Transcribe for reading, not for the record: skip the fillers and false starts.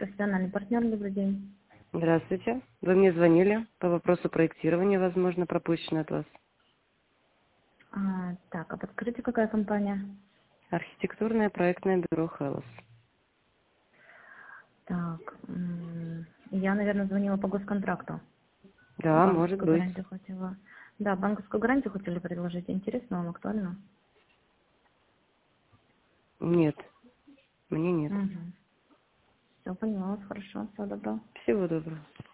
профессиональный партнер, добрый день. Здравствуйте. Вы мне звонили по вопросу проектирования, возможно, пропущено от вас. Так, а подскажите, какая компания? Архитектурное проектное бюро «Хеллос». Так, я, наверное, звонила по госконтракту. Да, может Банковскую быть. гарантию хотела. Да, банковскую гарантию хотели предложить. Интересно вам, актуально? Нет, мне нет. Угу. Все, поняла вас, хорошо, всего доброго. Всего доброго.